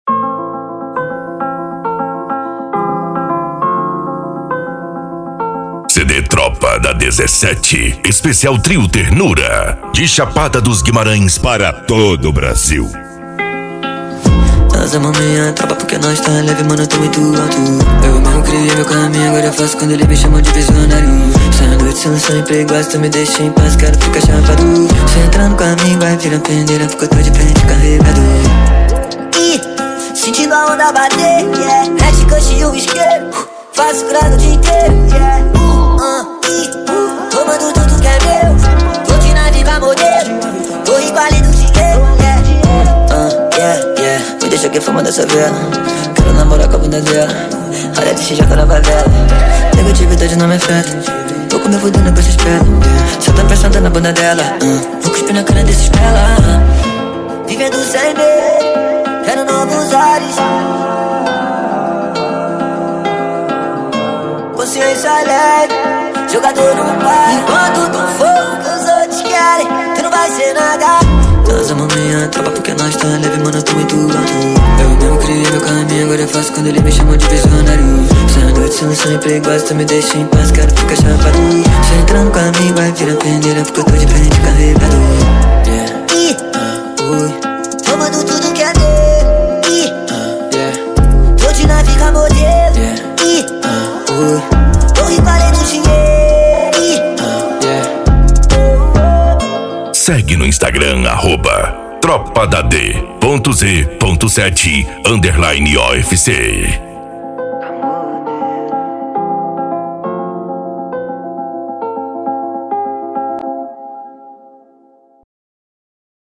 CD Tropa da 17, especial Trio Ternura, de Chapada dos Guimarães para todo o Brasil. Nós amamos minha tropa porque nós tá leve, mano, eu tô muito alto. Eu mesmo criei meu caminho, agora eu faço quando ele me chama de visionário. Sem noite, sem sonho, gosto, me deixa em paz, quero ficar chapado. Se entrar no caminho, vai virar pendeira, porque eu tô de frente carregado. Sentindo a onda bater, yeah. Red Kush e o isqueiro, faço grado o dia inteiro, yeah. Tomando tudo que é meu, tô de nave pra modelo, tô igualado do dinheiro, yeah. Me deixa que fama dessa vela, quero namorar com a bunda dela. Olha, deixa já na favela, negatividade não me afeta. Tô com meu fudendo com esses pelos, só tá pensando na bunda dela. Vou cuspir na cara desses pela. Vivendo sem medo, quero novos ares. Consciência leve, jogador no bar. Enquanto tu for o que os outros querem, tu não vai ser nada. Nós amamos minha tropa porque nós tá leve, mano, eu tô muito alto. Eu mesmo criei meu caminho, agora eu faço quando ele me chama de visionário. Sem noite, sem sonho, gosto, me deixa em paz, quero ficar chapado. Se entrar no caminho, vai virar pendeira, porque eu tô de frente carregado. Tomando tudo que é meu, tô de nave com a modelo, tô igualado do dinheiro. Segue no Instagram, @tropadad.z.7_OFC.